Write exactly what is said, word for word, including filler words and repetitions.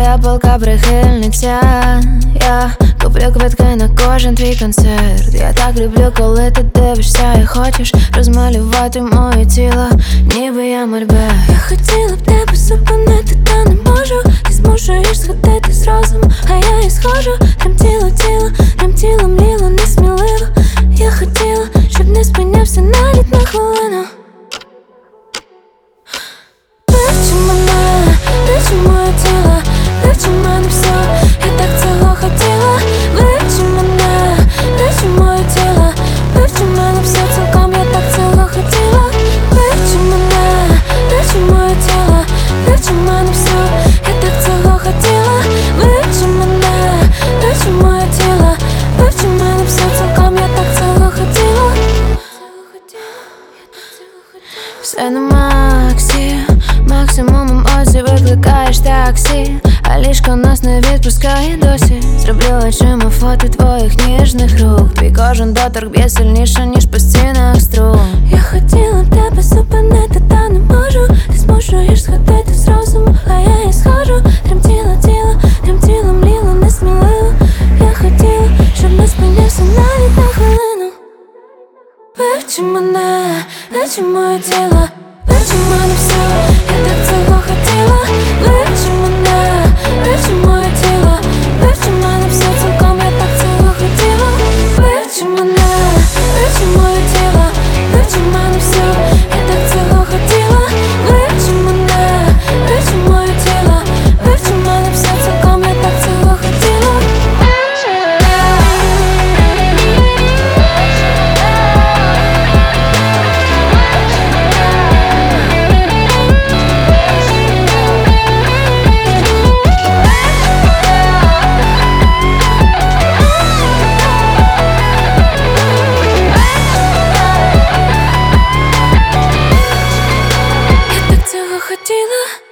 я палка прихильниця. Я куплю квитки на кожен твій концерт. Я так люблю, коли ти дивишся і хочеш розмалювати моє тіло, ніби я мольберт. Я хотіла б тебе зупинити, та не можу. Ти змушуєш сходити з розуму, а я і схожу. Тремтіло тіло, тремтіло мліло несміливо. Я хотіла, щоб не спинявся навіть на хвилину. Вивчи мене, вивчи моє тіло, вивчи мене все, я так цього хотіла. Вивчи мене, вивчи моє тіло, вивчи мене все цілком, я так цього хотіла. Вивчи мене, вивчи моє тіло, вивчи мене все, я так цього хотіла. Вивчи мене, вивчи моє тіло, вивчи мене все цілком, я так цього хотіла. Все на максі, максимум емоцій, викликаєш таксі, а ліжко нас не відпускає досі. Зроблю очима фото твоїх ніжних рук. Твій кожен доторк б'є сильніше, ніж по стінах струн. Я хотіла б тебе зупинити, та не можу. Ти змушуєш сходити з розуму, а я і схожу. Тремтіло тіло, тремтіло мліло несміливо. Я хотіла, щоб не спинявся навіть на хвилину. Вивчи мене, вивчи моє тіло, вивчи мене все, я так цього хотіла. Вивчи мене, вивчи моє тіло, вивчи мене все цілком, я так цього хотіла. Вивчи мене, вивчи моє тіло, вивчи мене все, я так цього хотіла. Вивчи мене, вивчи моє тіло, вивчи мене все цілком, я так цього хотіла. Я так цього хотіла.